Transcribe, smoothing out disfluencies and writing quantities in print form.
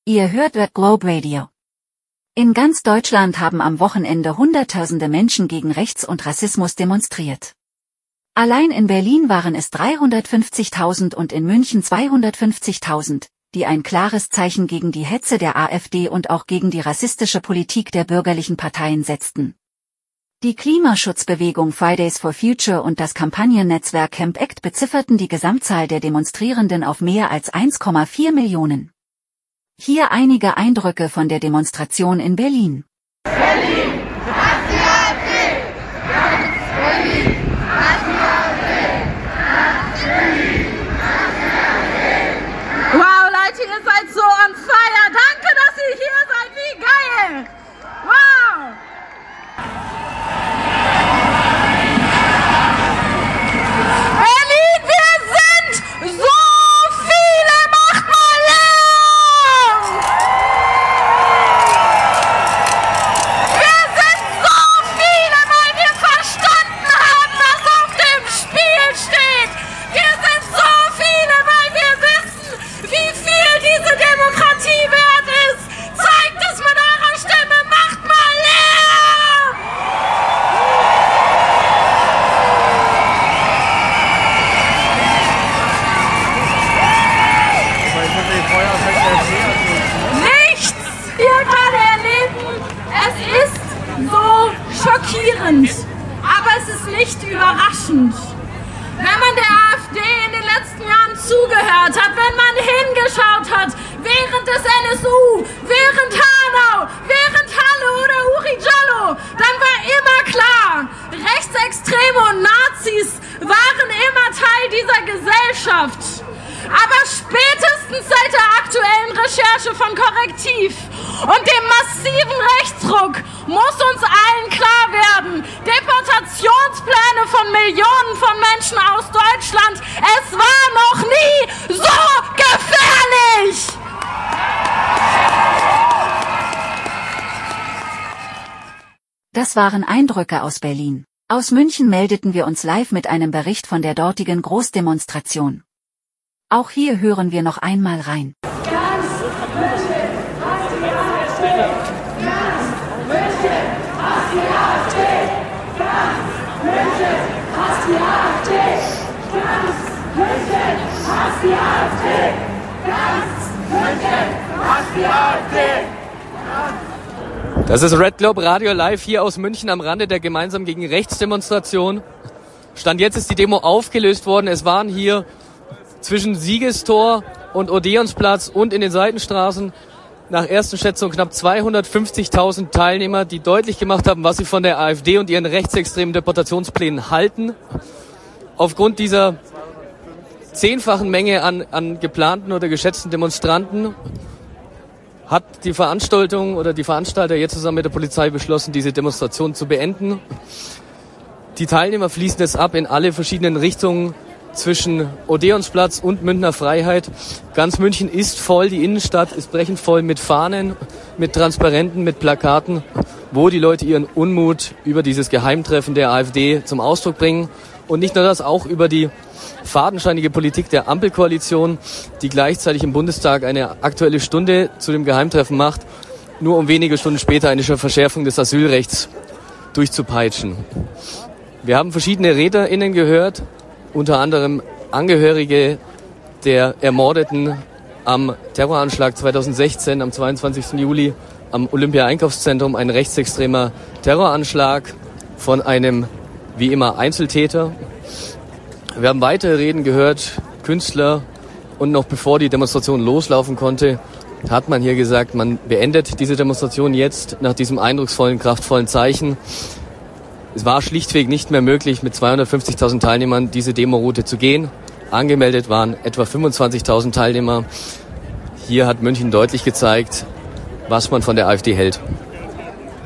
Ihr hört Red Globe Radio. In ganz Deutschland haben am Wochenende Hunderttausende Menschen gegen Rechts- und Rassismus demonstriert. Allein in Berlin waren es 350.000 und in München 250.000, die ein klares Zeichen gegen die Hetze der AfD und auch gegen die rassistische Politik der bürgerlichen Parteien setzten. Die Klimaschutzbewegung Fridays for Future und das Kampagnennetzwerk Camp Act bezifferten die Gesamtzahl der Demonstrierenden auf mehr als 1,4 Millionen. Hier einige Eindrücke von der Demonstration in Berlin. Berlin, was die AfD! Berlin, was die AfD! Wow, Leute, ihr seid so on fire. Danke, dass ihr hier seid. Wie geil! Wow! Berlin, wir sind so viele! Macht mal Lärm! Wir sind so viele, weil wir verstanden haben, was auf dem Spiel steht. Wir sind so viele, weil wir wissen, wie viel diese Demokratie wert ist. Zeigt es mit eurer Stimme, macht mal Lärm! Nichts hier gerade erleben. Es ist so schockierend, aber es ist nicht überraschend. Wenn man der AfD in den letzten Jahren zugehört hat, wenn man hingeschaut hat, während des NSU, während Hanau, während Halle oder Uri Jallo, dann war immer klar, Rechtsextreme und Nazis waren immer Teil dieser Gesellschaft. Aber spätestens seit der aktuellen Recherche von Korrektiv und dem massiven Rechtsruck muss uns allen klar werden, Deportationspläne von Millionen von Menschen aus Deutschland, es war noch nie so gefährlich! Das waren Eindrücke aus Berlin. Aus München meldeten wir uns live mit einem Bericht von der dortigen Großdemonstration. Auch hier hören wir noch einmal rein. Das ist Red Globe Radio live hier aus München am Rande der gemeinsam gegen Rechtsdemonstration. Stand jetzt ist die Demo aufgelöst worden. Es waren hier zwischen Siegestor und Odeonsplatz und in den Seitenstraßen nach ersten Schätzungen knapp 250.000 Teilnehmer, die deutlich gemacht haben, was sie von der AfD und ihren rechtsextremen Deportationsplänen halten. Aufgrund dieser 10-fachen Menge an geplanten oder geschätzten Demonstranten hat die Veranstaltung oder die Veranstalter jetzt zusammen mit der Polizei beschlossen, diese Demonstration zu beenden. Die Teilnehmer fließen jetzt ab in alle verschiedenen Richtungen zwischen Odeonsplatz und Münchner Freiheit. Ganz München ist voll, die Innenstadt ist brechend voll mit Fahnen, mit Transparenten, mit Plakaten, wo die Leute ihren Unmut über dieses Geheimtreffen der AfD zum Ausdruck bringen. Und nicht nur das, auch über die fadenscheinige Politik der Ampelkoalition, die gleichzeitig im Bundestag eine Aktuelle Stunde zu dem Geheimtreffen macht, nur um wenige Stunden später eine Verschärfung des Asylrechts durchzupeitschen. Wir haben verschiedene RednerInnen gehört, unter anderem Angehörige der Ermordeten am Terroranschlag 2016, am 22. Juli am Olympia-Einkaufszentrum, ein rechtsextremer Terroranschlag von einem, wie immer, Einzeltäter. Wir haben weitere Reden gehört, Künstler, und noch bevor die Demonstration loslaufen konnte, hat man hier gesagt, man beendet diese Demonstration jetzt nach diesem eindrucksvollen, kraftvollen Zeichen. Es war schlichtweg nicht mehr möglich, mit 250.000 Teilnehmern diese Demoroute zu gehen. Angemeldet waren etwa 25.000 Teilnehmer. Hier hat München deutlich gezeigt, was man von der AfD hält.